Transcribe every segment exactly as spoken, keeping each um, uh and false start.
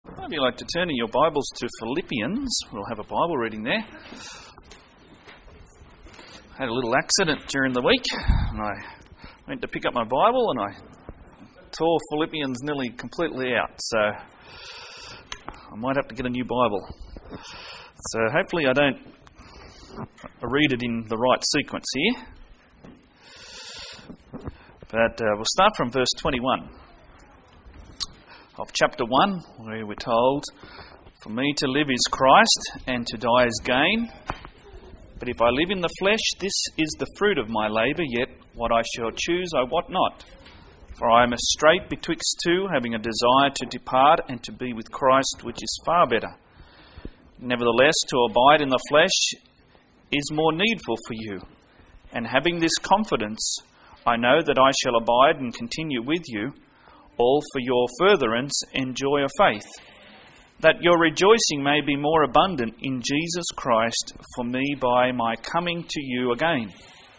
I'd like to turn in your Bibles to Philippians. We'll have a Bible reading there. I had a little accident during the week, and I went to pick up my Bible, and I tore Philippians nearly completely out. So I might have to get a new Bible. So hopefully I don't read it in the right sequence here. But uh, we'll start from verse twenty-one. Of chapter one, where we're told, "For me to live is Christ, and to die is gain. But if I live in the flesh, this is the fruit of my labour, yet what I shall choose I wot not. For I am astrait betwixt two, having a desire to depart and to be with Christ, which is far better. Nevertheless, to abide in the flesh is more needful for you. And having this confidence, I know that I shall abide and continue with you, all for your furtherance and joy of faith, that your rejoicing may be more abundant in Jesus Christ for me by my coming to you again.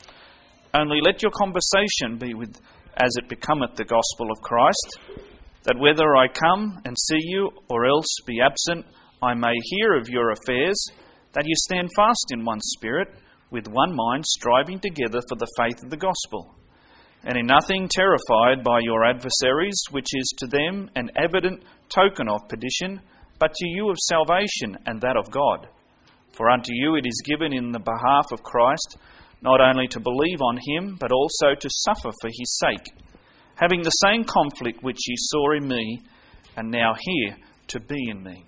Only let your conversation be with as it becometh the gospel of Christ, that whether I come and see you or else be absent, I may hear of your affairs, that you stand fast in one spirit, with one mind, striving together for the faith of the gospel, and in nothing terrified by your adversaries, which is to them an evident token of perdition, but to you of salvation, and that of God. For unto you it is given in the behalf of Christ, not only to believe on him, but also to suffer for his sake, having the same conflict which ye saw in me, and now hear to be in me."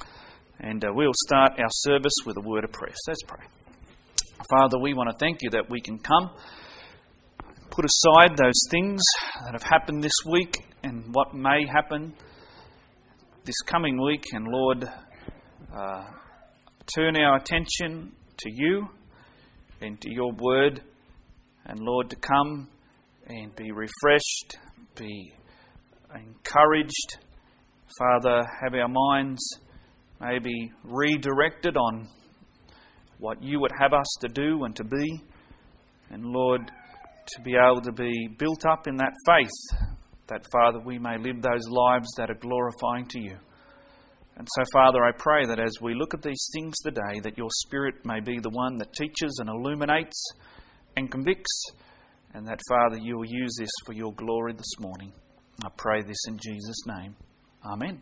And uh, we'll start our service with a word of prayer. Let's pray. Father, we want to thank you that we can come, put aside those things that have happened this week and what may happen this coming week. And Lord, uh, turn our attention to you and to your word. And Lord, to come and be refreshed, be encouraged. Father, have our minds maybe redirected on what you would have us to do and to be. And Lord, to be able to be built up in that faith, that, Father, we may live those lives that are glorifying to you. And so, Father, I pray that as we look at these things today, that your Spirit may be the one that teaches and illuminates and convicts, and that, Father, you will use this for your glory this morning. I pray this in Jesus' name. Amen.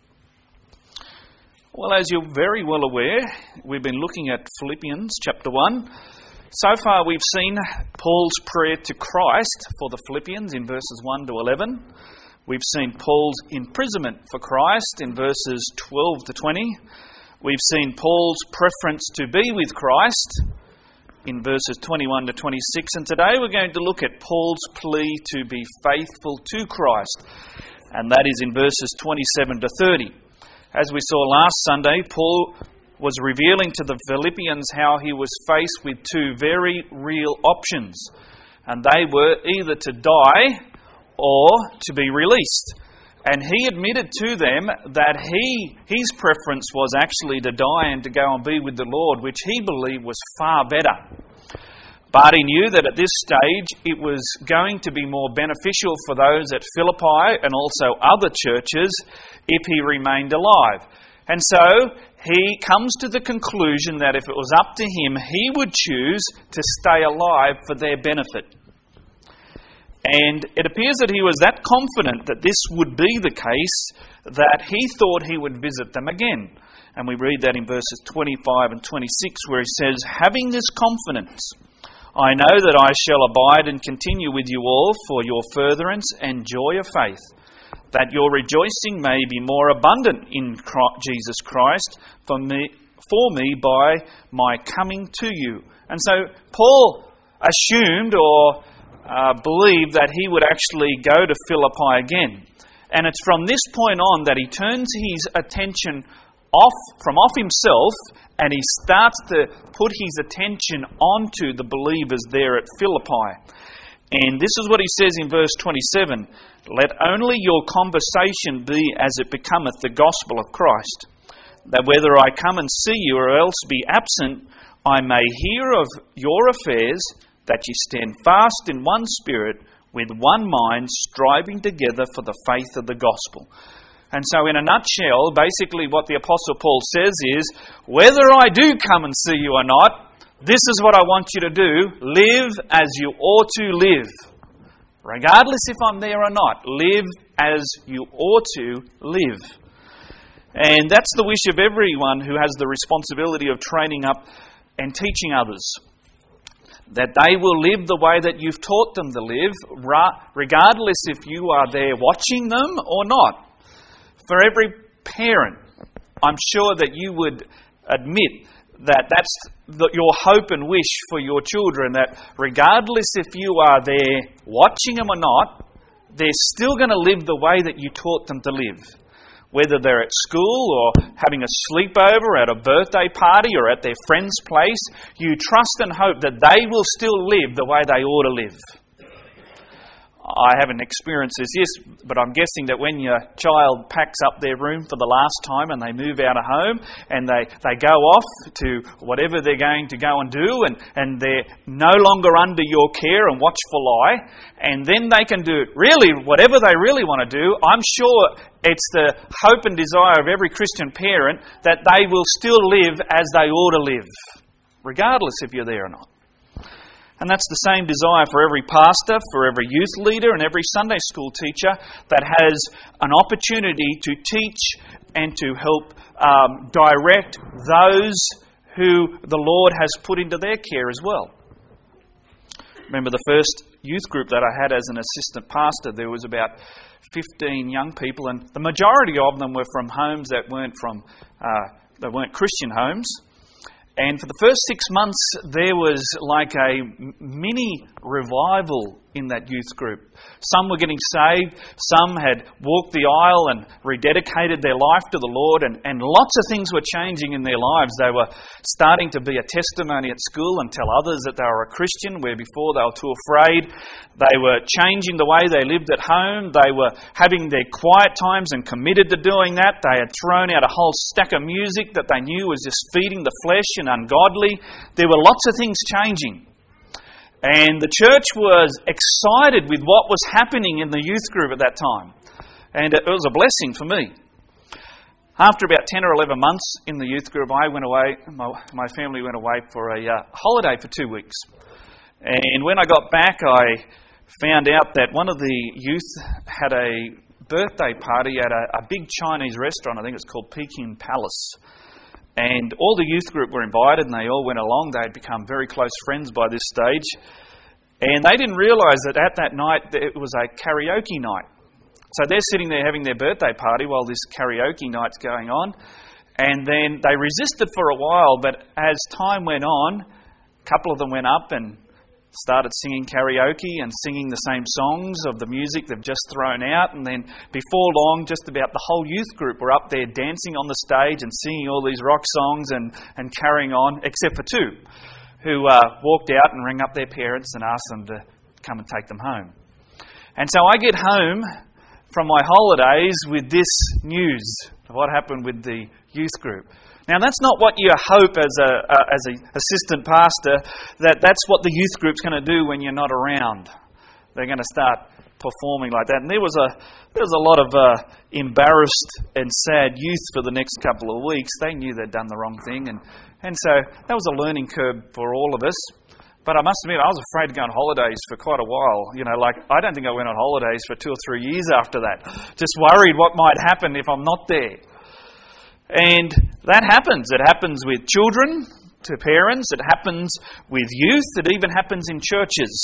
Well, as you're very well aware, we've been looking at Philippians chapter one. So far we've seen Paul's prayer to Christ for the Philippians in verses one to eleven. We've seen Paul's imprisonment for Christ in verses twelve to twenty. We've seen Paul's preference to be with Christ in verses twenty-one to twenty-six. And today we're going to look at Paul's plea to be faithful to Christ. And that is in verses twenty-seven to thirty. As we saw last Sunday, Paul was revealing to the Philippians how he was faced with two very real options. And they were either to die or to be released. And he admitted to them that he his preference was actually to die and to go and be with the Lord, which he believed was far better. But he knew that at this stage it was going to be more beneficial for those at Philippi and also other churches if he remained alive. And so he comes to the conclusion that if it was up to him, he would choose to stay alive for their benefit. And it appears that he was that confident that this would be the case that he thought he would visit them again. And we read that in verses twenty-five and twenty-six, where he says, "Having this confidence, I know that I shall abide and continue with you all for your furtherance and joy of faith, that your rejoicing may be more abundant in Jesus Christ for me, for me by my coming to you." And so Paul assumed or uh, believed that he would actually go to Philippi again. And it's from this point on that he turns his attention off from off himself, and he starts to put his attention onto the believers there at Philippi. And this is what he says in verse twenty-seven, "Let only your conversation be as it becometh the gospel of Christ, that whether I come and see you or else be absent, I may hear of your affairs, that ye stand fast in one spirit, with one mind, striving together for the faith of the gospel." And so in a nutshell, basically what the Apostle Paul says is, whether I do come and see you or not, this is what I want you to do. Live as you ought to live. Regardless if I'm there or not, live as you ought to live. And that's the wish of everyone who has the responsibility of training up and teaching others. That they will live the way that you've taught them to live, regardless if you are there watching them or not. For every parent, I'm sure that you would admit that that's the, your hope and wish for your children, that regardless if you are there watching them or not, they're still going to live the way that you taught them to live. Whether they're at school or having a sleepover at a birthday party or at their friend's place, you trust and hope that they will still live the way they ought to live. I haven't experienced this yet, but I'm guessing that when your child packs up their room for the last time and they move out of home and they, they go off to whatever they're going to go and do, and, and they're no longer under your care and watchful eye, and then they can do really whatever they really want to do, I'm sure it's the hope and desire of every Christian parent that they will still live as they ought to live, regardless if you're there or not. And that's the same desire for every pastor, for every youth leader and every Sunday school teacher that has an opportunity to teach and to help um, direct those who the Lord has put into their care as well. Remember the first youth group that I had as an assistant pastor, there was about fifteen young people, and the majority of them were from homes that weren't from uh, that weren't Christian homes. And for the first six months, there was like a mini revival in that youth group. Some were getting saved, some had walked the aisle and rededicated their life to the Lord, and, and lots of things were changing in their lives. They were starting to be a testimony at school and tell others that they were a Christian, where before they were too afraid. They were changing the way they lived at home. They were having their quiet times and committed to doing that. They had thrown out a whole stack of music that they knew was just feeding the flesh and ungodly. There were lots of things changing. And the church was excited with what was happening in the youth group at that time. And it was a blessing for me. After about ten or eleven months in the youth group, I went away, my, my family went away for a uh, holiday for two weeks. And when I got back, I found out that one of the youth had a birthday party at a, a big Chinese restaurant. I think it's called Peking Palace. And all the youth group were invited and they all went along. They had become very close friends by this stage. And they didn't realise that at that night it was a karaoke night. So they're sitting there having their birthday party while this karaoke night's going on. And then they resisted for a while, but as time went on, a couple of them went up and started singing karaoke and singing the same songs of the music they've just thrown out. And then before long, just about the whole youth group were up there dancing on the stage and singing all these rock songs and, and carrying on, except for two, who uh, walked out and rang up their parents and asked them to come and take them home. And so I get home from my holidays with this news of what happened with the youth group. Now, that's not what you hope as a uh, as an assistant pastor, that that's what the youth group's going to do when you're not around. They're going to start performing like that. And there was a there was a lot of uh, embarrassed and sad youth for the next couple of weeks. They knew they'd done the wrong thing, and, and so that was a learning curve for all of us. But I must admit, I was afraid to go on holidays for quite a while. You know, like, I don't think I went on holidays for two or three years after that. Just worried what might happen if I'm not there. And that happens. It happens with children to parents. It happens with youth. It even happens in churches.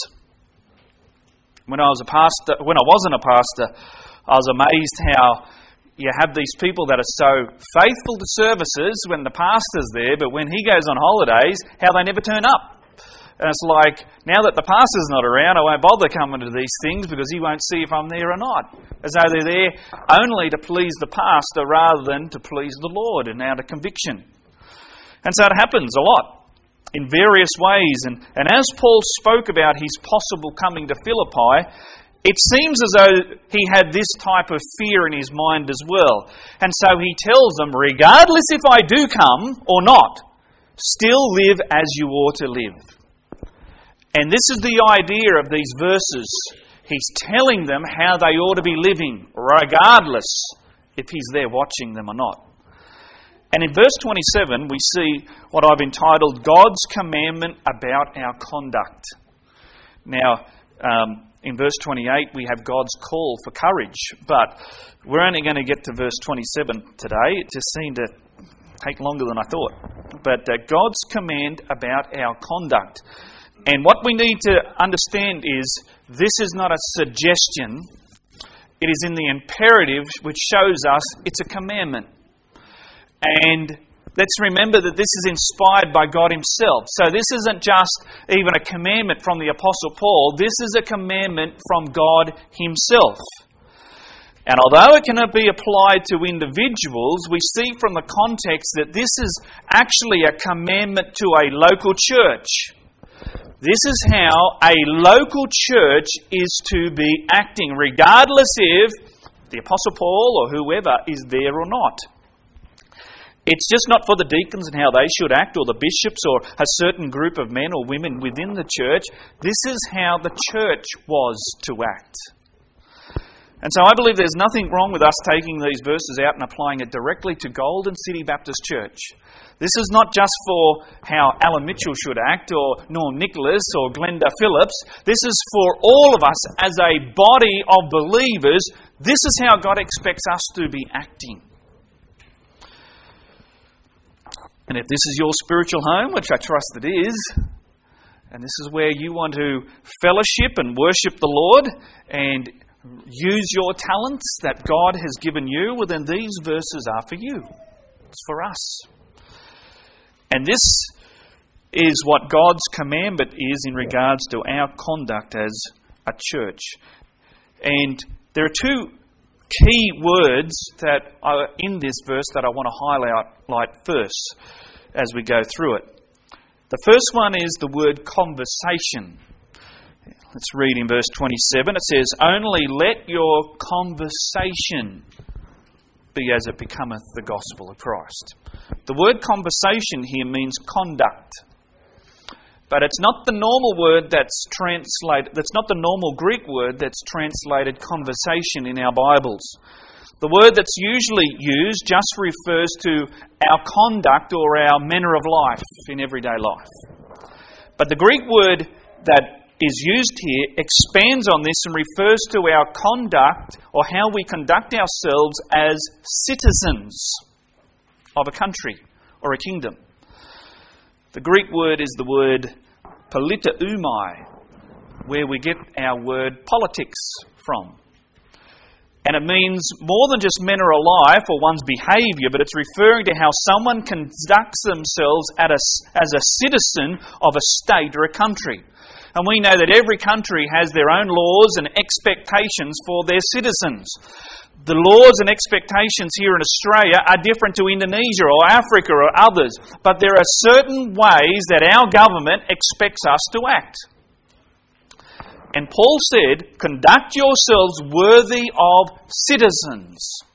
When I was a pastor, when I wasn't a pastor, I was amazed how you have these people that are so faithful to services when the pastor's there, but when he goes on holidays, how they never turn up. And it's like, now that the pastor's not around, I won't bother coming to these things because he won't see if I'm there or not. As though they're there only to please the pastor rather than to please the Lord and out of conviction. And so it happens a lot in various ways. And, and as Paul spoke about his possible coming to Philippi, it seems as though he had this type of fear in his mind as well. And so he tells them, regardless if I do come or not, still live as you ought to live. And this is the idea of these verses. He's telling them how they ought to be living, regardless if He's there watching them or not. And in verse twenty-seven, we see what I've entitled God's commandment about our conduct. Now, um, in verse twenty-eight, we have God's call for courage, but we're only going to get to verse twenty-seven today. It just seemed to take longer than I thought. But uh, God's command about our conduct. And what we need to understand is this is not a suggestion. It is in the imperative, which shows us it's a commandment. And let's remember that this is inspired by God Himself. So this isn't just even a commandment from the Apostle Paul. This is a commandment from God Himself. And although it cannot be applied to individuals, we see from the context that this is actually a commandment to a local church. This is how a local church is to be acting, regardless if the Apostle Paul or whoever is there or not. It's just not for the deacons and how they should act, or the bishops, or a certain group of men or women within the church. This is how the church was to act. And so I believe there's nothing wrong with us taking these verses out and applying it directly to Golden City Baptist Church. This is not just for how Alan Mitchell should act, or Norm Nicholas, or Glenda Phillips. This is for all of us as a body of believers. This is how God expects us to be acting. And if this is your spiritual home, which I trust it is, and this is where you want to fellowship and worship the Lord and use your talents that God has given you, well then these verses are for you. It's for us. And this is what God's commandment is in regards to our conduct as a church. And there are two key words that are in this verse that I want to highlight first as we go through it. The first one is the word conversation. Let's read in verse twenty-seven. It says, "Only let your conversation be as it becometh the gospel of Christ." The word conversation here means conduct. But it's not the normal word that's translated, that's not the normal Greek word that's translated conversation in our Bibles. The word that's usually used just refers to our conduct or our manner of life in everyday life. But the Greek word that is used here expands on this and refers to our conduct, or how we conduct ourselves as citizens of a country or a kingdom. The Greek word is the word politeumai, where we get our word politics from. And it means more than just manner of life or one's behaviour, but it's referring to how someone conducts themselves as a, as a citizen of a state or a country. And we know that every country has their own laws and expectations for their citizens. The laws and expectations here in Australia are different to Indonesia or Africa or others. But there are certain ways that our government expects us to act. And Paul said, "Conduct yourselves worthy of citizens."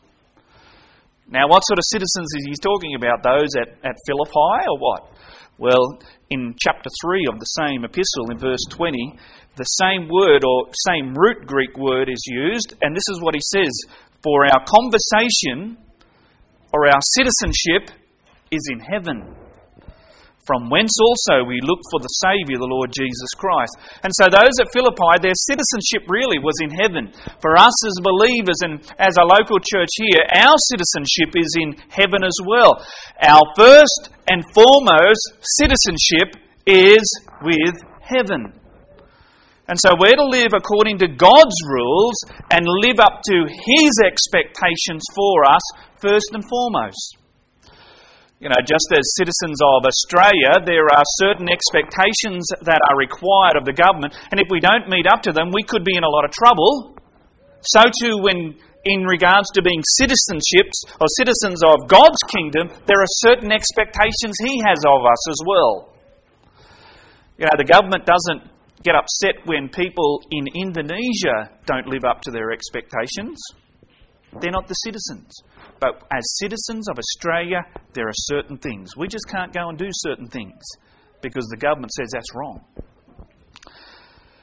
Now, what sort of citizens is he talking about? Those at, at Philippi or what? Well, in chapter three of the same epistle, in verse twenty, the same word or same root Greek word is used, and this is what he says: "For our conversation or our citizenship is in heaven, from whence also we look for the Saviour, the Lord Jesus Christ." And so those at Philippi, their citizenship really was in heaven. For us as believers and as a local church here, our citizenship is in heaven as well. Our first and foremost citizenship is with heaven. And so we're to live according to God's rules and live up to His expectations for us first and foremost. You know, just as citizens of Australia, there are certain expectations that are required of the government, and if we don't meet up to them, we could be in a lot of trouble. So too, when in regards to being citizenships or citizens of God's kingdom, there are certain expectations He has of us as well. You know, the government doesn't get upset when people in Indonesia don't live up to their expectations. They're not the citizens. But as citizens of Australia, there are certain things. We just can't go and do certain things because the government says that's wrong.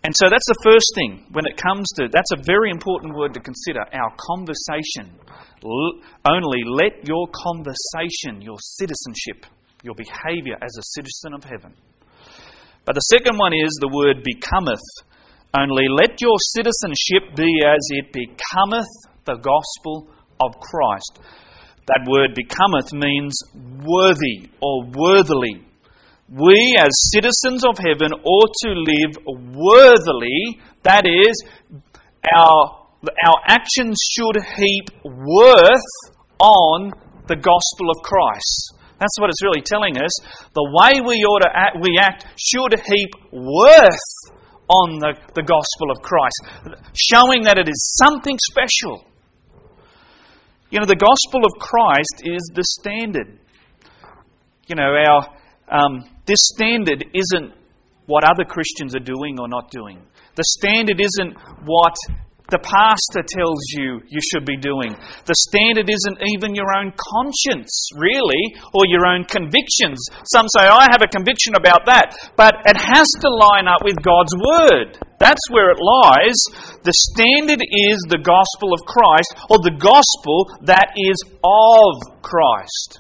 And so that's the first thing when it comes to, that's a very important word to consider, our conversation. L- only let your conversation, your citizenship, your behaviour as a citizen of heaven. But the second one is the word becometh. Only let your citizenship be as it becometh the gospel of Christ. That word becometh means worthy or worthily. We as citizens of heaven ought to live worthily. That is, our, our actions should heap worth on the gospel of Christ. That's what it's really telling us. The way we ought to act, we act should heap worth on the, the gospel of Christ, showing that it is something special. You know, the gospel of Christ is the standard. You know, our um, this standard isn't what other Christians are doing or not doing. The standard isn't what the pastor tells you you should be doing. The standard isn't even your own conscience, really, or your own convictions. Some say, I have a conviction about that. But it has to line up with God's Word. That's where it lies. The standard is the gospel of Christ, or the gospel that is of Christ.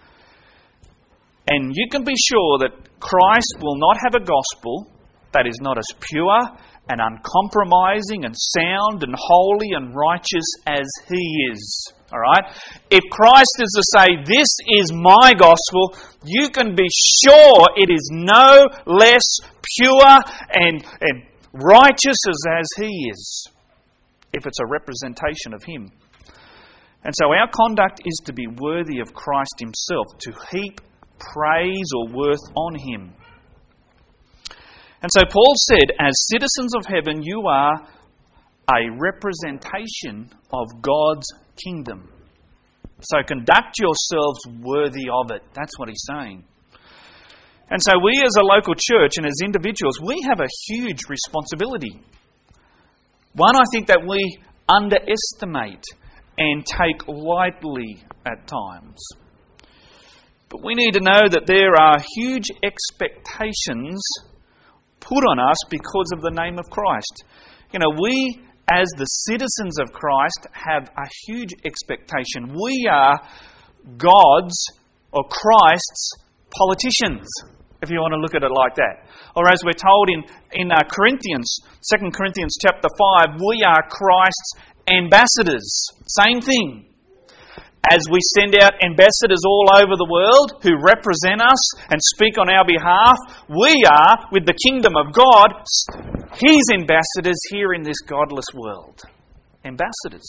And you can be sure that Christ will not have a gospel that is not as pure and uncompromising and sound and holy and righteous as He is. All right? If Christ is to say, this is my gospel, you can be sure it is no less pure and, and righteous as, as He is, if it's a representation of Him. And so our conduct is to be worthy of Christ Himself, to heap praise or worth on Him. And so Paul said, as citizens of heaven, you are a representation of God's kingdom. So conduct yourselves worthy of it. That's what he's saying. And so we as a local church and as individuals, we have a huge responsibility. One, I think that we underestimate and take lightly at times. But we need to know that there are huge expectations put on us because of the name of Christ. You know, we as the citizens of Christ have a huge expectation. We are God's or Christ's politicians, if you want to look at it like that. Or as we're told in, in uh, Corinthians, Second Corinthians chapter five, we are Christ's ambassadors. Same thing. As we send out ambassadors all over the world who represent us and speak on our behalf, we are, with the kingdom of God, His ambassadors here in this godless world. Ambassadors.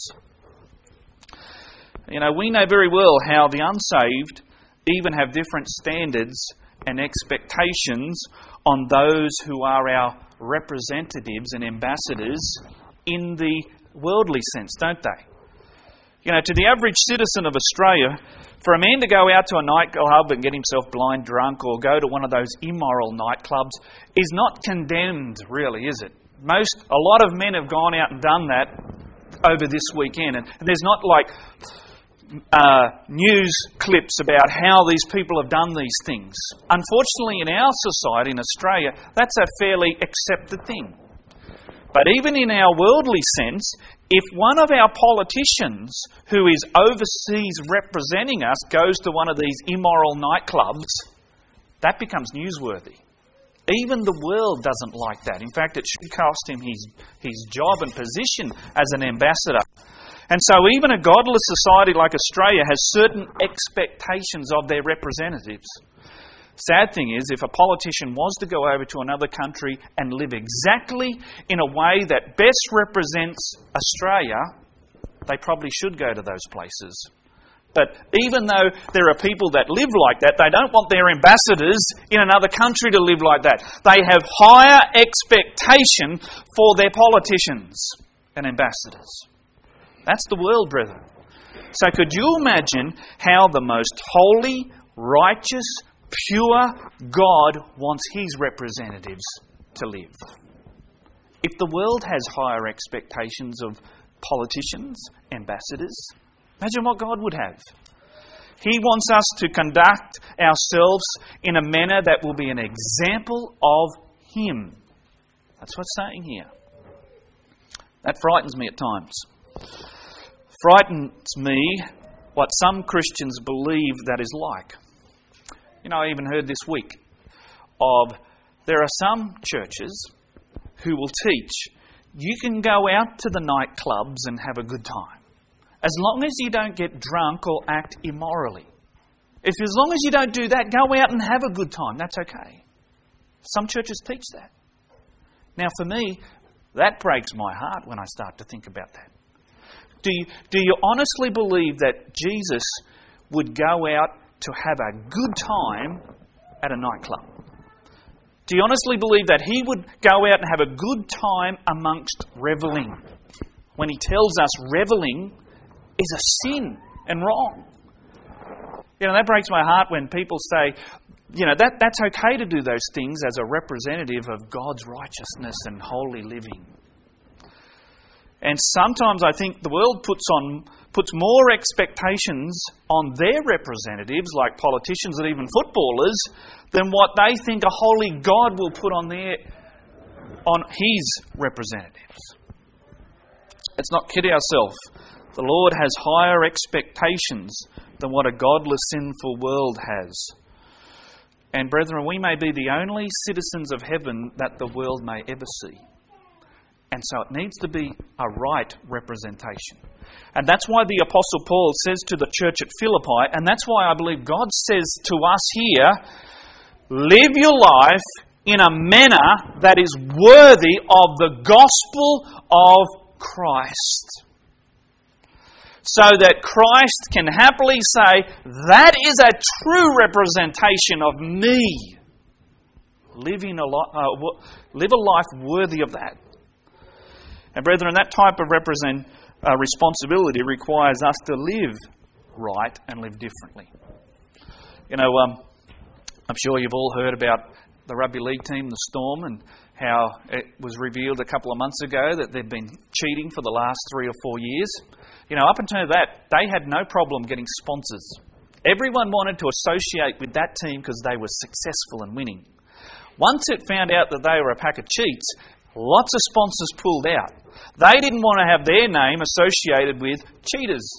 You know, we know very well how the unsaved even have different standards and expectations on those who are our representatives and ambassadors in the worldly sense, don't they? You know, to the average citizen of Australia, for a man to go out to a nightclub and get himself blind drunk or go to one of those immoral nightclubs is not condemned, really, is it? Most, a lot of men have gone out and done that over this weekend, and there's not like uh, news clips about how these people have done these things. Unfortunately, in our society, in Australia, that's a fairly accepted thing. But even in our worldly sense, if one of our politicians who is overseas representing us goes to one of these immoral nightclubs, that becomes newsworthy. Even the world doesn't like that. In fact, it should cost him his, his job and position as an ambassador. And so even a godless society like Australia has certain expectations of their representatives. Sad thing is, if a politician was to go over to another country and live exactly in a way that best represents Australia, they probably should go to those places. But even though there are people that live like that, they don't want their ambassadors in another country to live like that. They have higher expectation for their politicians and ambassadors. That's the world, brethren. So could you imagine how the most holy, righteous, pure God wants His representatives to live? If the world has higher expectations of politicians, ambassadors, imagine what God would have. He wants us to conduct ourselves in a manner that will be an example of Him. That's what's saying here. That frightens me at times. Frightens me what some Christians believe that is like. You know, I even heard this week of there are some churches who will teach you can go out to the nightclubs and have a good time, as long as you don't get drunk or act immorally. If as long as you don't do that, go out and have a good time. That's okay. Some churches teach that. Now for me, that breaks my heart when I start to think about that. Do you, do you honestly believe that Jesus would go out to have a good time at a nightclub? Do you honestly believe that He would go out and have a good time amongst revelling, when He tells us revelling is a sin and wrong? You know, that breaks my heart when people say, you know, that, that's okay to do those things as a representative of God's righteousness and holy living. And sometimes I think the world puts on puts more expectations on their representatives, like politicians and even footballers, than what they think a holy God will put on their on His representatives. Let's not kid ourselves. The Lord has higher expectations than what a godless, sinful world has. And brethren, we may be the only citizens of heaven that the world may ever see. And so it needs to be a right representation. And that's why the Apostle Paul says to the church at Philippi, and that's why I believe God says to us here, live your life in a manner that is worthy of the gospel of Christ. So that Christ can happily say, that is a true representation of me. Living a li- uh, live a life worthy of that. And brethren, that type of represent, uh, responsibility requires us to live right and live differently. You know, um, I'm sure you've all heard about the rugby league team, the Storm, and how it was revealed a couple of months ago that they'd been cheating for the last three or four years. You know, up until that, they had no problem getting sponsors. Everyone wanted to associate with that team because they were successful and winning. Once it found out that they were a pack of cheats, lots of sponsors pulled out. They didn't want to have their name associated with cheaters.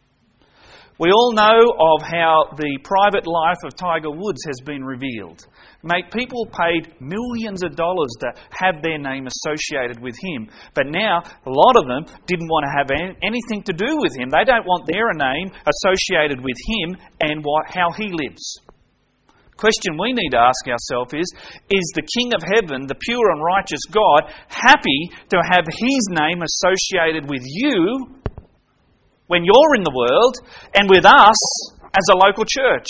We all know of how the private life of Tiger Woods has been revealed. Mate, people paid millions of dollars to have their name associated with him. But now, a lot of them didn't want to have anything to do with him. They don't want their name associated with him and what, how he lives. Question we need to ask ourselves is, is the King of Heaven, the pure and righteous God, happy to have His name associated with you when you're in the world and with us as a local church?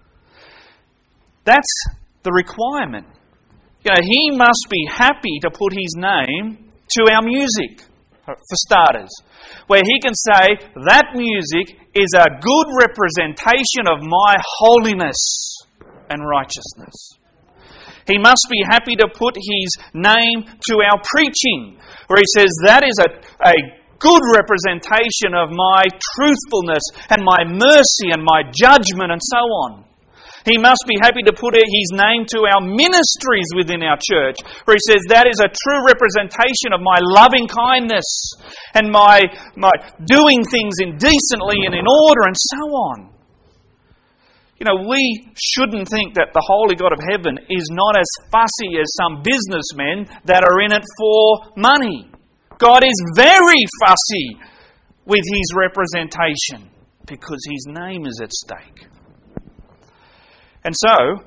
That's the requirement. You know, He must be happy to put His name to our music, for starters, where He can say, that music is a good representation of my holiness and righteousness. He must be happy to put His name to our preaching, where He says, that is a, a good representation of my truthfulness and my mercy and my judgment and so on. He must be happy to put His name to our ministries within our church, where He says that is a true representation of my loving kindness and my, my doing things indecently and in order and so on. You know, we shouldn't think that the Holy God of Heaven is not as fussy as some businessmen that are in it for money. God is very fussy with His representation because His name is at stake. And so,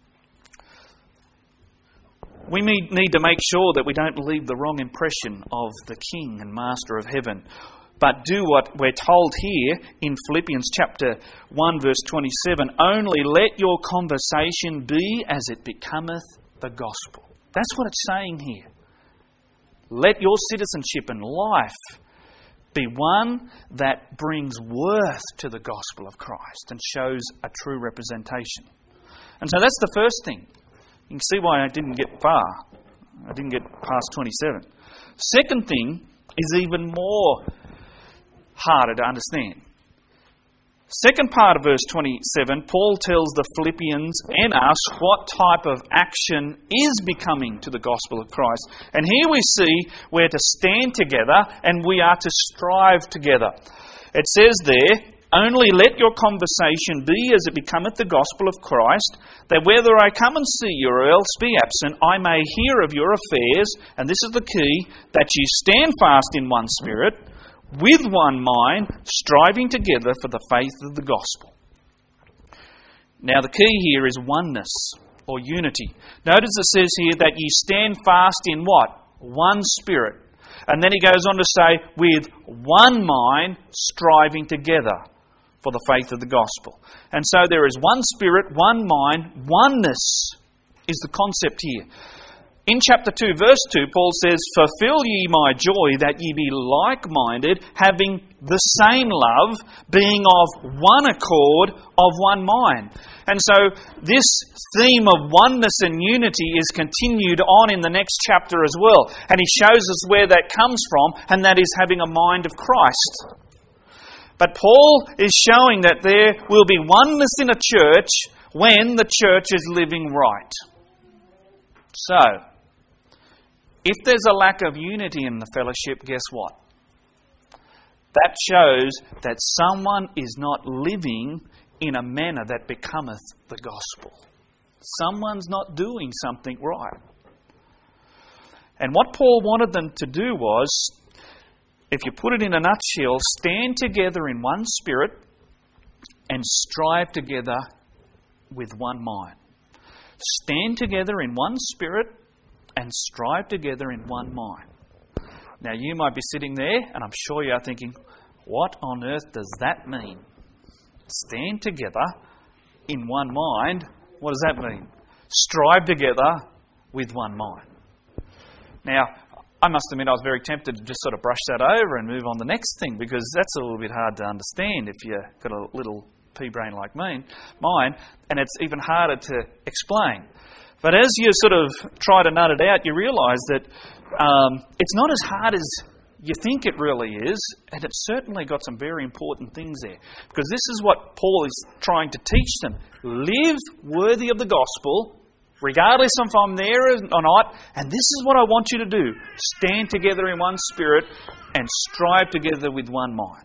we need to make sure that we don't leave the wrong impression of the King and Master of Heaven, but do what we're told here in Philippians chapter one verse twenty-seven, only let your conversation be as it becometh the gospel. That's what it's saying here. Let your citizenship and life be one that brings worth to the gospel of Christ and shows a true representation. And so that's the first thing. You can see why I didn't get far. I didn't get past twenty-seven. Second thing is even more harder to understand. Second part of verse twenty-seven, Paul tells the Philippians and us what type of action is becoming to the gospel of Christ. And here we see we're to stand together and we are to strive together. It says there, only let your conversation be as it becometh the gospel of Christ, that whether I come and see you or else be absent, I may hear of your affairs, and this is the key, that ye stand fast in one spirit, with one mind, striving together for the faith of the gospel. Now the key here is oneness, or unity. Notice it says here that ye stand fast in what? One spirit. And then he goes on to say, with one mind, striving together for the faith of the gospel. And so there is one spirit, one mind, oneness is the concept here. In chapter two, verse two, Paul says, fulfill ye my joy, that ye be like-minded, having the same love, being of one accord, of one mind. And so this theme of oneness and unity is continued on in the next chapter as well. And he shows us where that comes from, and that is having a mind of Christ. But Paul is showing that there will be oneness in a church when the church is living right. So, if there's a lack of unity in the fellowship, guess what? That shows that someone is not living in a manner that becometh the gospel. Someone's not doing something right. And what Paul wanted them to do was, if you put it in a nutshell, stand together in one spirit and strive together with one mind. Stand together in one spirit and strive together in one mind. Now you might be sitting there, and I'm sure you are thinking, what on earth does that mean? Stand together in one mind. What does that mean? Strive together with one mind. Now, I must admit I was very tempted to just sort of brush that over and move on to the next thing, because that's a little bit hard to understand if you've got a little pea brain like me, mine, and it's even harder to explain. But as you sort of try to nut it out, you realise that um, it's not as hard as you think it really is, and it's certainly got some very important things there. Because this is what Paul is trying to teach them. Live worthy of the gospel, regardless if I'm there or not, and this is what I want you to do. Stand together in one spirit and strive together with one mind.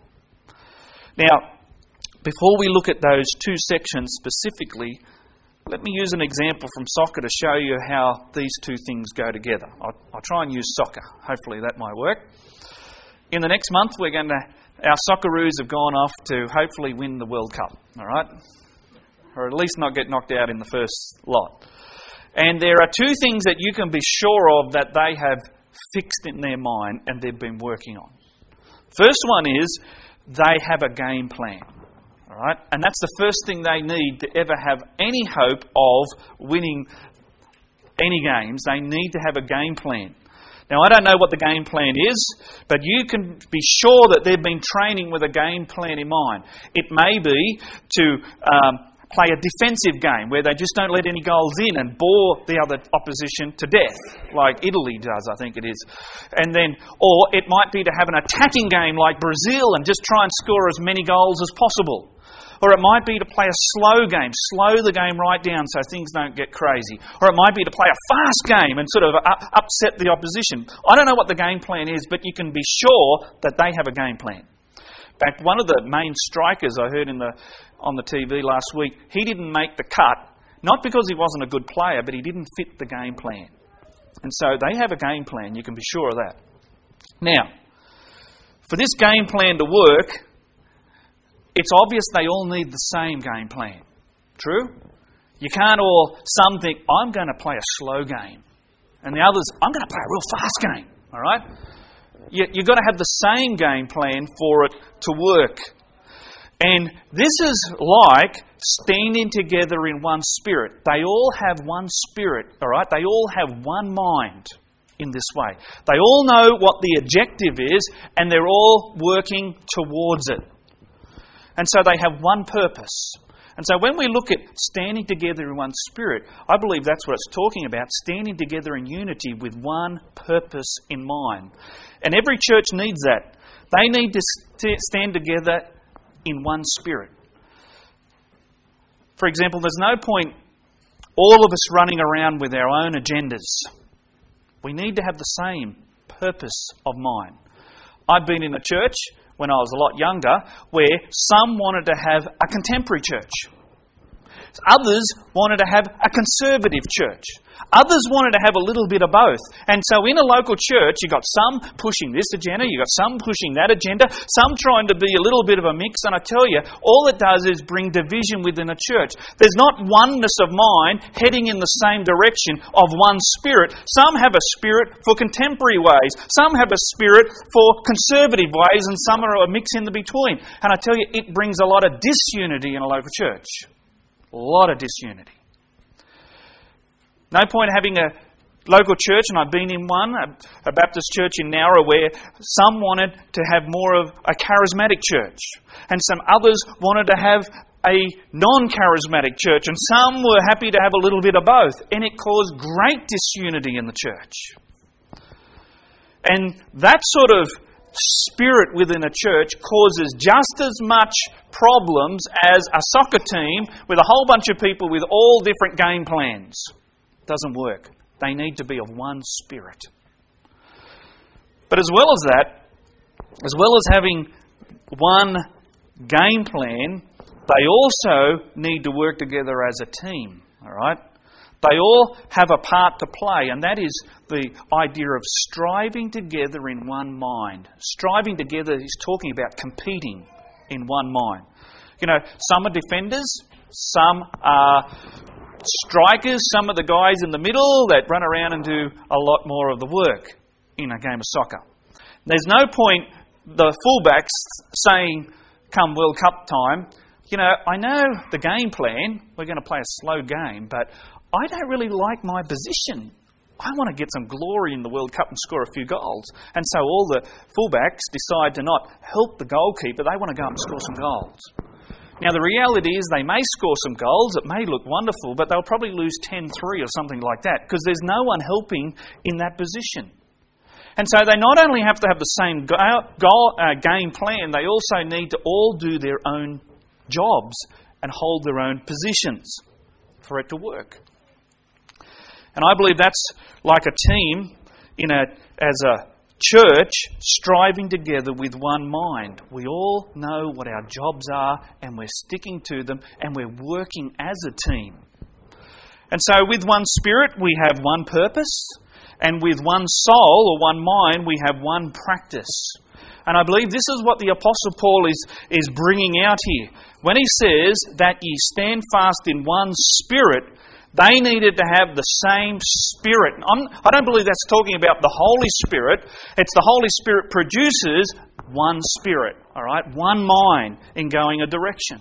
Now, before we look at those two sections specifically, let me use an example from soccer to show you how these two things go together. I'll, I'll try and use soccer. Hopefully that might work. In the next month, we're going to, our Socceroos have gone off to hopefully win the World Cup, all right? Or at least not get knocked out in the first lot. And there are two things that you can be sure of that they have fixed in their mind and they've been working on. First one is they have a game plan. All right? And that's the first thing they need to ever have any hope of winning any games. They need to have a game plan. Now, I don't know what the game plan is, but you can be sure that they've been training with a game plan in mind. It may be to um, play a defensive game where they just don't let any goals in and bore the other opposition to death, like Italy does, I think it is. And then, or it might be to have an attacking game like Brazil and just try and score as many goals as possible. Or it might be to play a slow game, slow the game right down so things don't get crazy. Or it might be to play a fast game and sort of upset the opposition. I don't know what the game plan is, but you can be sure that they have a game plan. In fact, one of the main strikers I heard in the on the T V last week, he didn't make the cut, not because he wasn't a good player, but he didn't fit the game plan. And so they have a game plan, you can be sure of that. Now, for this game plan to work, it's obvious they all need the same game plan. True? You can't all, some think, I'm going to play a slow game. And the others, I'm going to play a real fast game. All right? You, you've got to have the same game plan for it to work. And this is like standing together in one spirit. They all have one spirit. All right? They all have one mind in this way. They all know what the objective is, and they're all working towards it. And so they have one purpose. And so when we look at standing together in one spirit, I believe that's what it's talking about, standing together in unity with one purpose in mind. And every church needs that. They need to st- stand together in one spirit. For example, there's no point all of us running around with our own agendas. We need to have the same purpose of mind. I've been in a church when I was a lot younger where some wanted to have a contemporary church. Others wanted to have a conservative church. Others wanted to have a little bit of both. And so in a local church, you've got some pushing this agenda, you've got some pushing that agenda, some trying to be a little bit of a mix. And I tell you, all it does is bring division within a church. There's not oneness of mind heading in the same direction of one spirit. Some have a spirit for contemporary ways. Some have a spirit for conservative ways, and some are a mix in the between. And I tell you, it brings a lot of disunity in a local church. A lot of disunity. No point having a local church, and I've been in one, a Baptist church in Nowra, where some wanted to have more of a charismatic church, and some others wanted to have a non-charismatic church, and some were happy to have a little bit of both, and it caused great disunity in the church. And that sort of spirit within a church causes just as much problems as a soccer team with a whole bunch of people with all different game plans. It doesn't work. They need to be of one spirit. But as well as that, as well as having one game plan, they also need to work together as a team. All right? They all have a part to play, and that is the idea of striving together in one mind. Striving together is talking about competing in one mind. You know, some are defenders, some are strikers, some are the guys in the middle that run around and do a lot more of the work in a game of soccer. There's no point the fullbacks saying, come World Cup time, you know, I know the game plan, we're going to play a slow game, but I don't really like my position. I want to get some glory in the World Cup and score a few goals. And so all the fullbacks decide to not help the goalkeeper. They want to go up and score some goals. Now, the reality is they may score some goals. It may look wonderful, but they'll probably lose ten three or something like that because there's no one helping in that position. And so they not only have to have the same goal, goal, uh, game plan, they also need to all do their own jobs and hold their own positions for it to work. And I believe that's like a team in a as a church striving together with one mind. We all know what our jobs are and we're sticking to them and we're working as a team. And so with one spirit we have one purpose, and with one soul or one mind we have one practice. And I believe this is what the Apostle Paul is, is bringing out here. When he says that ye stand fast in one spirit, they needed to have the same Spirit. I'm, I don't believe that's talking about the Holy Spirit. It's the Holy Spirit produces one Spirit, all right, one mind in going a direction.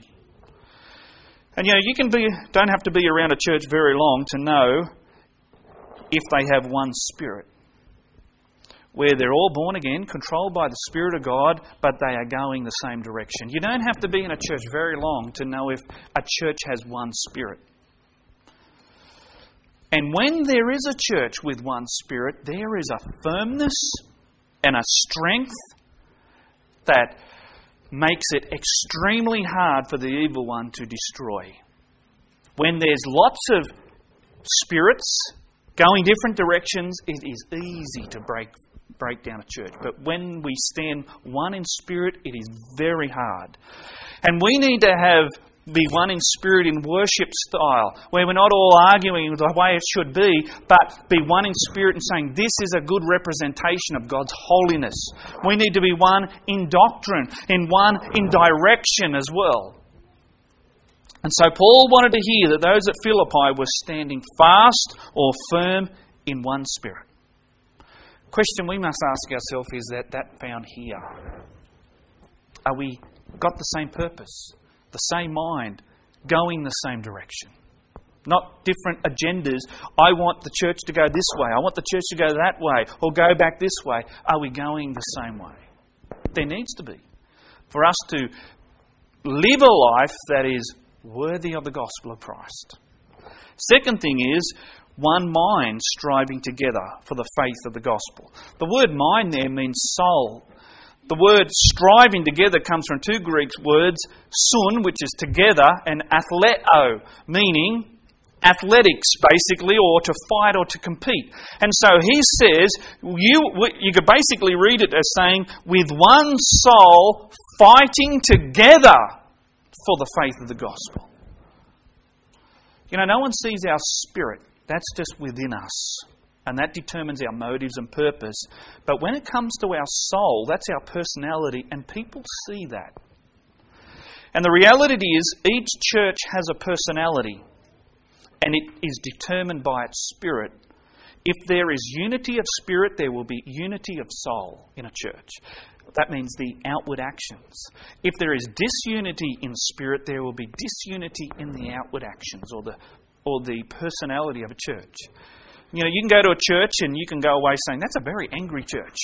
And you know, you can be don't have to be around a church very long to know if they have one Spirit, where they're all born again, controlled by the Spirit of God, but they are going the same direction. You don't have to be in a church very long to know if a church has one Spirit. And when there is a church with one Spirit, there is a firmness and a strength that makes it extremely hard for the evil one to destroy. When there's lots of spirits going different directions, it is easy to break break down a church. But when we stand one in spirit, it is very hard. And we need to have be one in spirit in worship style, where we're not all arguing the way it should be, but be one in spirit and saying, this is a good representation of God's holiness. We need to be one in doctrine, in one in direction as well. And so Paul wanted to hear that those at Philippi were standing fast or firm in one spirit. Question we must ask ourselves is that that found here? Are we got the same purpose? The same mind, going the same direction. Not different agendas. I want the church to go this way. I want the church to go that way. Or go back this way. Are we going the same way? There needs to be. For us to live a life that is worthy of the gospel of Christ. Second thing is one mind striving together for the faith of the gospel. The word mind there means soul. The word striving together comes from two Greek words, sun, which is together, and athleo, meaning athletics, basically, or to fight or to compete. And so he says, you, you could basically read it as saying, with one soul fighting together for the faith of the gospel. You know, no one sees our spirit. That's just within us. And that determines our motives and purpose. But when it comes to our soul, that's our personality, and people see that. And the reality is, each church has a personality, and it is determined by its spirit. If there is unity of spirit, there will be unity of soul in a church. That means the outward actions. If there is disunity in spirit, there will be disunity in the outward actions or the or the personality of a church. You know, you can go to a church and you can go away saying, that's a very angry church.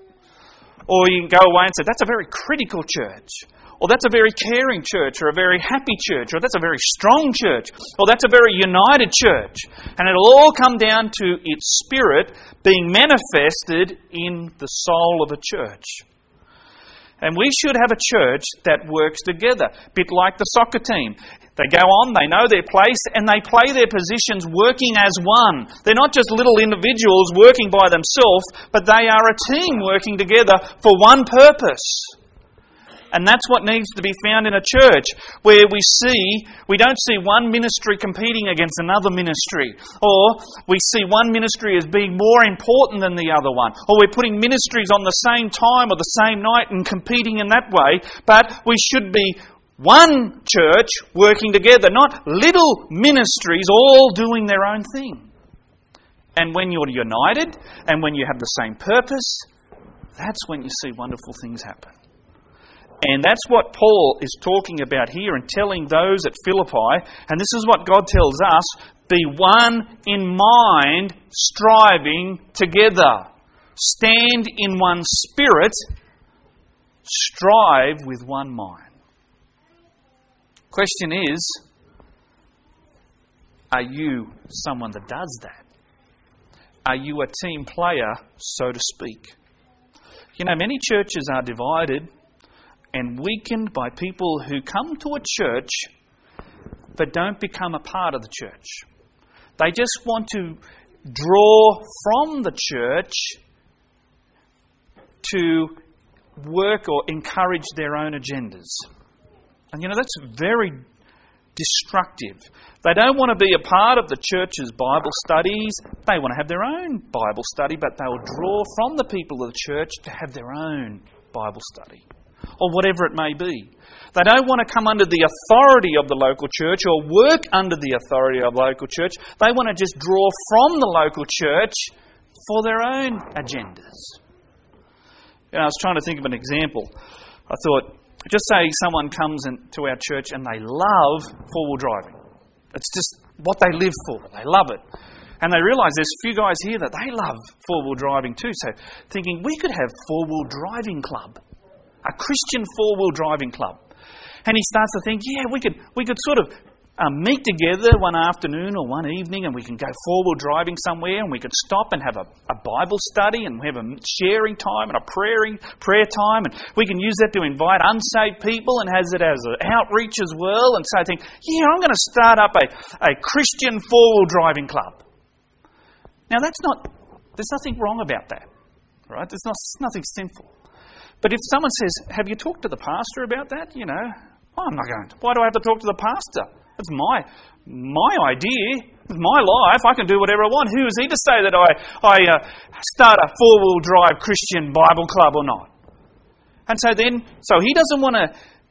Or you can go away and say, that's a very critical church. Or that's a very caring church, or a very happy church, or that's a very strong church, or that's a very united church. And it'll all come down to its spirit being manifested in the soul of a church. And we should have a church that works together, a bit like the soccer team. They go on, they know their place, and they play their positions working as one. They're not just little individuals working by themselves, but they are a team working together for one purpose. And that's what needs to be found in a church, where we see, we don't see one ministry competing against another ministry, or we see one ministry as being more important than the other one, or we're putting ministries on the same time or the same night and competing in that way, but we should be one church working together, not little ministries all doing their own thing. And when you're united, and when you have the same purpose, that's when you see wonderful things happen. And that's what Paul is talking about here and telling those at Philippi. And this is what God tells us. Be one in mind, striving together. Stand in one spirit. Strive with one mind. Question is, are you someone that does that? Are you a team player, so to speak? You know, many churches are divided and weakened by people who come to a church but don't become a part of the church. They just want to draw from the church to work or encourage their own agendas. And you know, that's very destructive. They don't want to be a part of the church's Bible studies. They want to have their own Bible study, but they will draw from the people of the church to have their own Bible study, or whatever it may be. They don't want to come under the authority of the local church or work under the authority of the local church. They want to just draw from the local church for their own agendas. You know, I was trying to think of an example. I thought, just say someone comes into our church and they love four-wheel driving. It's just what they live for. They love it. And they realise there's a few guys here that they love four-wheel driving too. So thinking, we could have four-wheel driving club. A Christian four-wheel driving club. And he starts to think, yeah, we could we could sort of um, meet together one afternoon or one evening, and we can go four-wheel driving somewhere, and we could stop and have a, a Bible study, and we have a sharing time and a praying prayer time, and we can use that to invite unsaved people and has it as an outreach as well. And so I think, yeah, I'm going to start up a, a Christian four-wheel driving club. Now that's not, there's nothing wrong about that, right? There's not, nothing sinful. But if someone says, have you talked to the pastor about that? You know, oh, I'm not going to. Why do I have to talk to the pastor? It's my my idea. It's my life. I can do whatever I want. Who is he to say that I, I uh, start a four-wheel drive Christian Bible club or not? And so then, so he doesn't want to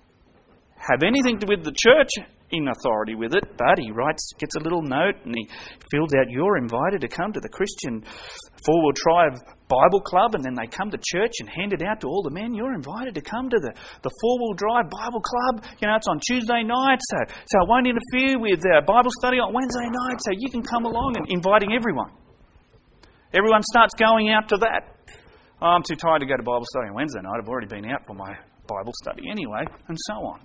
have anything to do with the church in authority with it, but he writes, gets a little note and he fills out, you're invited to come to the Christian four-wheel drive Bible club, and then they come to church and hand it out to all the men. You're invited to come to the, the four-wheel drive Bible club. You know, it's on Tuesday night, so, so I won't interfere with uh, Bible study on Wednesday night, so you can come along, and inviting everyone. Everyone starts going out to that. Oh, I'm too tired to go to Bible study on Wednesday night. I've already been out for my Bible study anyway, and so on.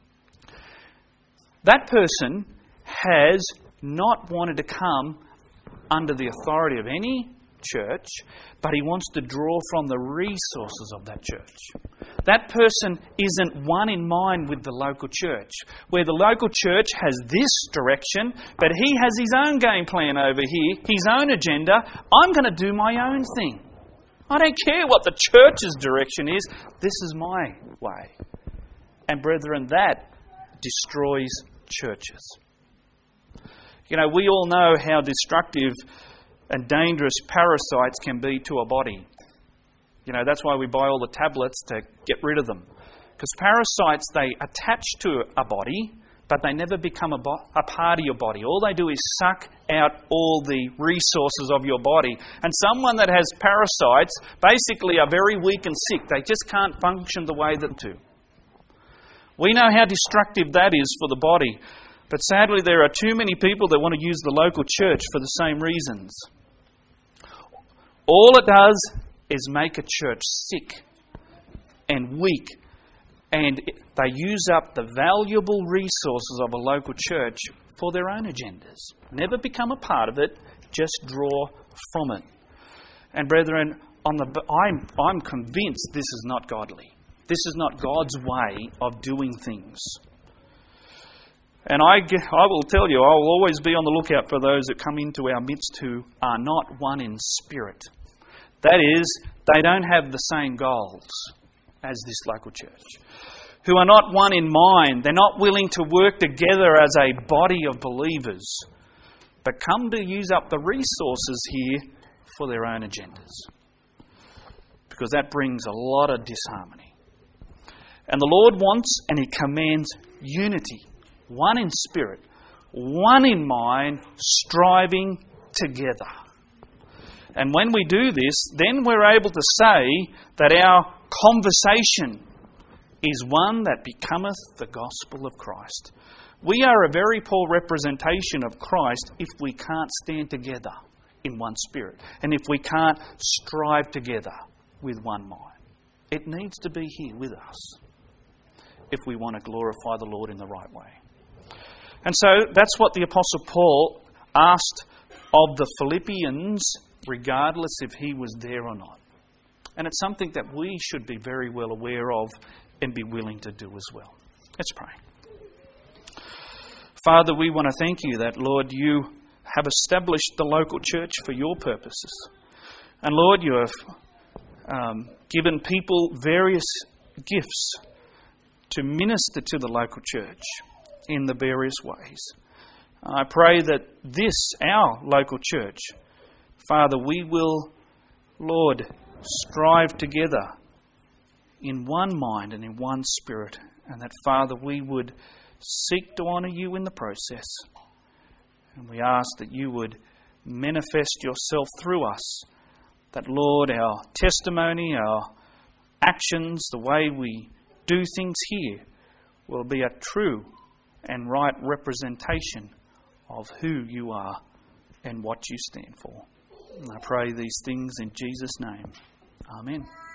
That person has not wanted to come under the authority of any church, but he wants to draw from the resources of that church. That person isn't one in mind with the local church, where the local church has this direction, but he has his own game plan over here, his own agenda. I'm going to do my own thing. I don't care what the church's direction is. This is my way. And brethren, that destroys churches. You know, we all know how destructive and dangerous parasites can be to a body. You know, that's why we buy all the tablets to get rid of them. Because parasites, they attach to a body, but they never become a, bo- a part of your body. All they do is suck out all the resources of your body. And someone that has parasites basically are very weak and sick. They just can't function the way that they do. We know how destructive that is for the body. But sadly, there are too many people that want to use the local church for the same reasons. All it does is make a church sick and weak, and they use up the valuable resources of a local church for their own agendas. Never become a part of it, just draw from it. And brethren, on the, I'm, I'm convinced this is not godly. This is not God's way of doing things. And I, I will tell you, I will always be on the lookout for those that come into our midst who are not one in spirit. That is, they don't have the same goals as this local church. Who are not one in mind. They're not willing to work together as a body of believers, but come to use up the resources here for their own agendas. Because that brings a lot of disharmony. And the Lord wants and He commands unity. One in spirit, one in mind, striving together. And when we do this, then we're able to say that our conversation is one that becometh the gospel of Christ. We are a very poor representation of Christ if we can't stand together in one spirit, and if we can't strive together with one mind. It needs to be here with us if we want to glorify the Lord in the right way. And so that's what the Apostle Paul asked of the Philippians, regardless if he was there or not. And it's something that we should be very well aware of and be willing to do as well. Let's pray. Father, we want to thank You that, Lord, You have established the local church for Your purposes. And Lord, You have um, given people various gifts to minister to the local church in the various ways. I pray that this, our local church, Father, we will, Lord, strive together in one mind and in one spirit, and that, Father, we would seek to honour You in the process. And we ask that You would manifest Yourself through us, that, Lord, our testimony, our actions, the way we do things here will be a true and right representation of who You are and what You stand for. And I pray these things in Jesus' name. Amen.